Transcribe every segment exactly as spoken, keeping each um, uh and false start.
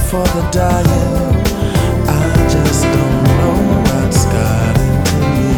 for the dying. I just don't know what's got into me.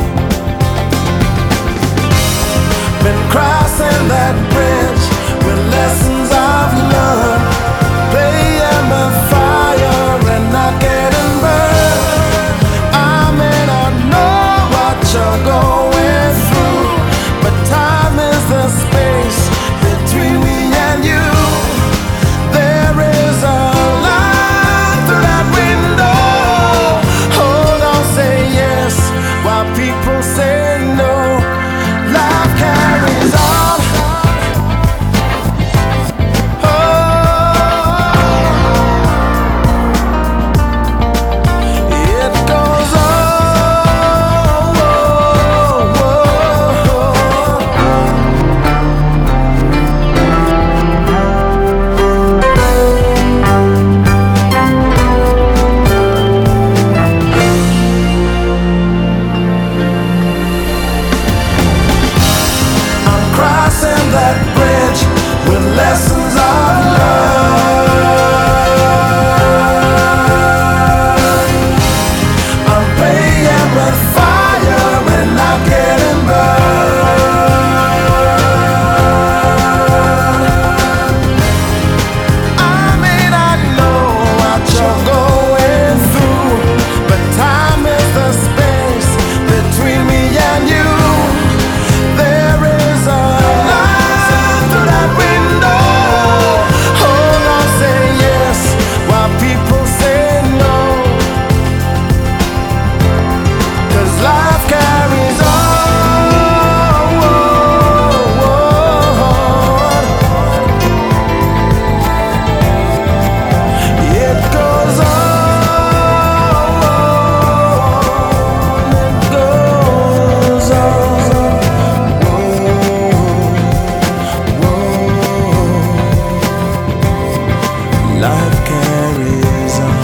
Been crossing that bridge with lessons I've learned, playing with fire and not getting burned. I may not know what you're going through, but time is the space between me and you. There is a light through that window. Hold on, say yes while people say no. Life carries on. Oh, it goes on. I'm crossing that bridge with lessons I've learned. I'm playing with fire and not getting burned. I may not know what you're going through, but time is the space between me and you. There is a light through that window. Hold on, say yes while people say no. 'Cause life carries on. It goes on. It goes on. Life carries on.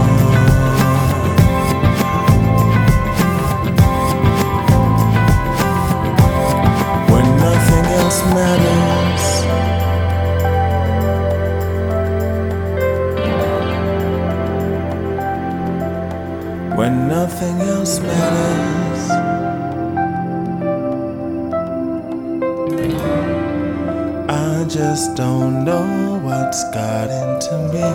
When nothing else matters, when nothing else matters, I just don't know what's got into me.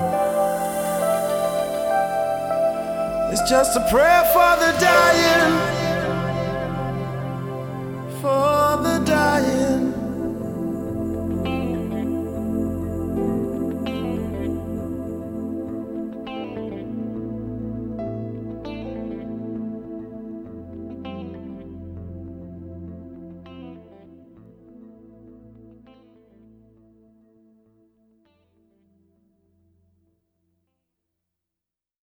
It's just a prayer for the dying.